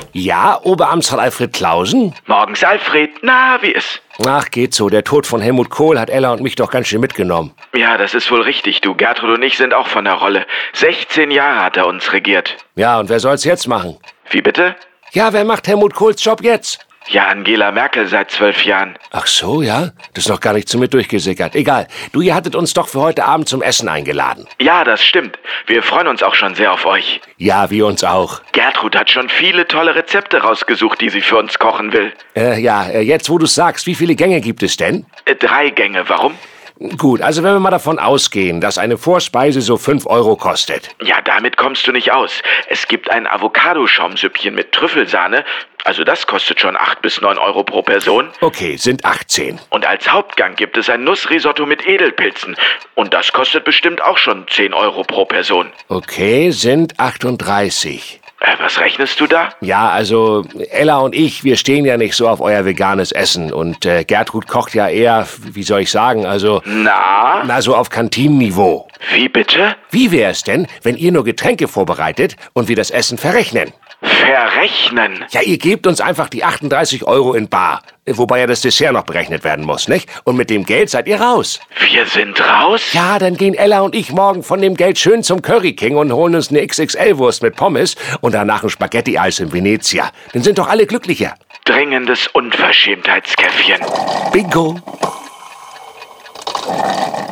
Ja, Oberamtsrat Alfred Clausen? Morgens, Alfred. Na, wie ist? Ach, geht so. Der Tod von Helmut Kohl hat Ella und mich doch ganz schön mitgenommen. Ja, das ist wohl richtig, du. Gertrud und ich sind auch von der Rolle. 16 Jahre hat er uns regiert. Ja, und wer soll's jetzt machen? Wie bitte? Ja, wer macht Helmut Kohls Job jetzt? Ja, Angela Merkel seit 12 Jahren. Ach so, ja? Das ist noch gar nicht zu mir durchgesickert. Egal. Du, ihr hattet uns doch für heute Abend zum Essen eingeladen. Ja, das stimmt. Wir freuen uns auch schon sehr auf euch. Ja, wir uns auch. Gertrud hat schon viele tolle Rezepte rausgesucht, die sie für uns kochen will. Jetzt wo du's sagst, wie viele Gänge gibt es denn? 3 Gänge, warum? Gut, also wenn wir mal davon ausgehen, dass eine Vorspeise so 5 Euro kostet. Ja, damit kommst du nicht aus. Es gibt ein Avocado-Schaumsüppchen mit Trüffelsahne. Also das kostet schon 8 bis 9 Euro pro Person. Okay, sind 18. Und als Hauptgang gibt es ein Nussrisotto mit Edelpilzen. Und das kostet bestimmt auch schon 10 Euro pro Person. Okay, sind 38. Was rechnest du da? Ja, also Ella und ich, wir stehen ja nicht so auf euer veganes Essen. Und Gertrud kocht ja eher, wie soll ich sagen, also... Na, so auf Kantinenniveau. Wie bitte? Wie wär's denn, wenn ihr nur Getränke vorbereitet und wir das Essen verrechnen? Verrechnen? Ja, ihr gebt uns einfach die 38 Euro in bar. Wobei ja das Dessert noch berechnet werden muss, nicht? Und mit dem Geld seid ihr raus. Wir sind raus? Ja, dann gehen Ella und ich morgen von dem Geld schön zum Curry King und holen uns eine XXL-Wurst mit Pommes und danach ein Spaghetti-Eis in Venezia. Dann sind doch alle glücklicher. Dringendes Unverschämtheitskäffchen. Bingo.